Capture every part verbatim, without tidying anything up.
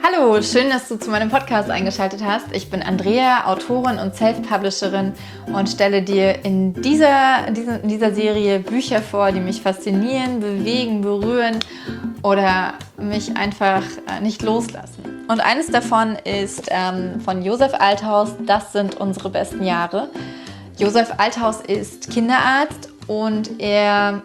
Hallo, schön, dass du zu meinem Podcast eingeschaltet hast. Ich bin Andrea, Autorin und Self-Publisherin und stelle dir in dieser, dieser, in dieser Serie Bücher vor, die mich faszinieren, bewegen, berühren oder mich einfach nicht loslassen. Und eines davon ist ähm, von Josef Althaus, Das sind unsere besten Jahre. Josef Althaus ist Kinderarzt und er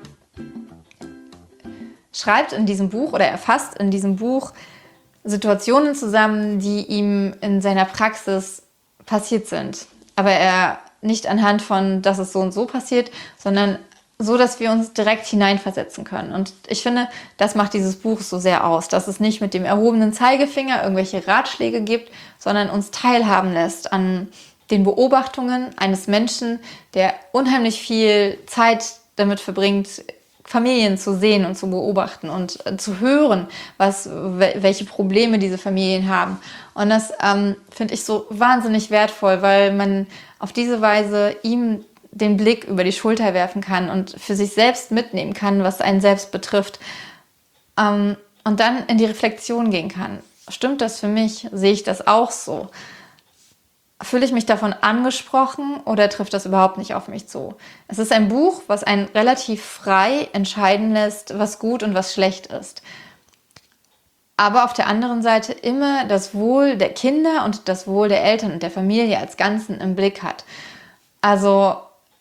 schreibt in diesem Buch oder er fasst in diesem Buch Situationen zusammen, die ihm in seiner Praxis passiert sind. Aber er nicht anhand von, dass es so und so passiert, sondern so, dass wir uns direkt hineinversetzen können. Und ich finde, das macht dieses Buch so sehr aus, dass es nicht mit dem erhobenen Zeigefinger irgendwelche Ratschläge gibt, sondern uns teilhaben lässt an den Beobachtungen eines Menschen, der unheimlich viel Zeit damit verbringt, Familien zu sehen und zu beobachten und äh, zu hören, was, welche Probleme diese Familien haben. Und das ähm, finde ich so wahnsinnig wertvoll, weil man auf diese Weise ihm den Blick über die Schulter werfen kann und für sich selbst mitnehmen kann, was einen selbst betrifft. Ähm, und dann in die Reflexion gehen kann. Stimmt das für mich? Sehe ich das auch so? Fühle ich mich davon angesprochen oder trifft das überhaupt nicht auf mich zu? Es ist ein Buch, was einen relativ frei entscheiden lässt, was gut und was schlecht ist. Aber auf der anderen Seite immer das Wohl der Kinder und das Wohl der Eltern und der Familie als Ganzen im Blick hat. Also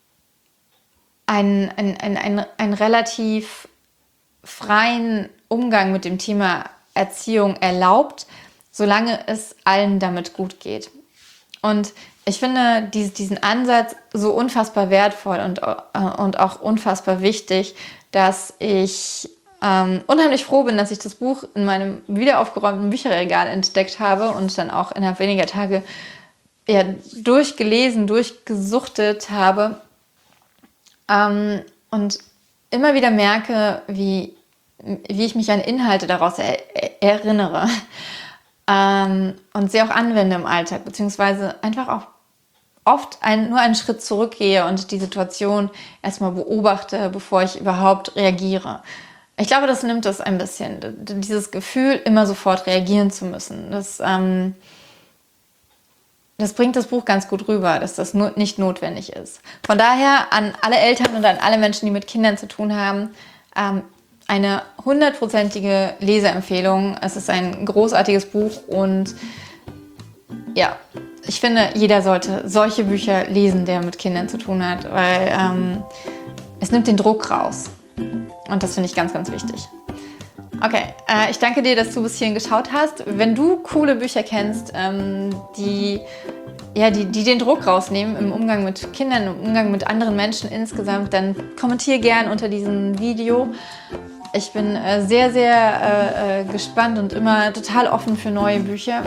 ein, ein, ein, ein, ein relativ freien Umgang mit dem Thema Erziehung erlaubt, solange es allen damit gut geht. Und ich finde diesen Ansatz so unfassbar wertvoll und, und auch unfassbar wichtig, dass ich ähm, unheimlich froh bin, dass ich das Buch in meinem wiederaufgeräumten Bücherregal entdeckt habe und dann auch innerhalb weniger Tage ja, durchgelesen, durchgesuchtet habe ähm, und immer wieder merke, wie, wie ich mich an Inhalte daraus er- erinnere. Ähm, und sie auch anwende im Alltag, beziehungsweise einfach auch oft ein, nur einen Schritt zurückgehe und die Situation erstmal beobachte, bevor ich überhaupt reagiere. Ich glaube, das nimmt es ein bisschen, dieses Gefühl, immer sofort reagieren zu müssen. Das, ähm, das bringt das Buch ganz gut rüber, dass das no- nicht notwendig ist. Von daher an alle Eltern und an alle Menschen, die mit Kindern zu tun haben, ähm, eine hundertprozentige Leseempfehlung. Es ist ein großartiges Buch und ja, ich finde, jeder sollte solche Bücher lesen, der mit Kindern zu tun hat, weil ähm, es nimmt den Druck raus. Und das finde ich ganz, ganz wichtig. Okay, äh, ich danke dir, dass du bis hierhin geschaut hast. Wenn du coole Bücher kennst, ähm, die, ja, die, die den Druck rausnehmen im Umgang mit Kindern, im Umgang mit anderen Menschen insgesamt, dann kommentiere gern unter diesem Video. Ich bin äh, sehr, sehr äh, gespannt und immer total offen für neue Bücher.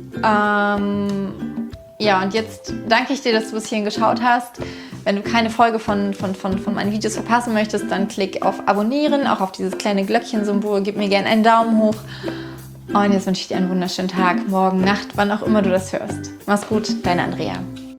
Ähm, ja, und jetzt danke ich dir, dass du bis hierhin geschaut hast. Wenn du keine Folge von, von, von, von meinen Videos verpassen möchtest, dann klick auf Abonnieren, auch auf dieses kleine Glöckchen-Symbol. Gib mir gerne einen Daumen hoch. Und jetzt wünsche ich dir einen wunderschönen Tag, morgen, Nacht, wann auch immer du das hörst. Mach's gut, deine Andrea.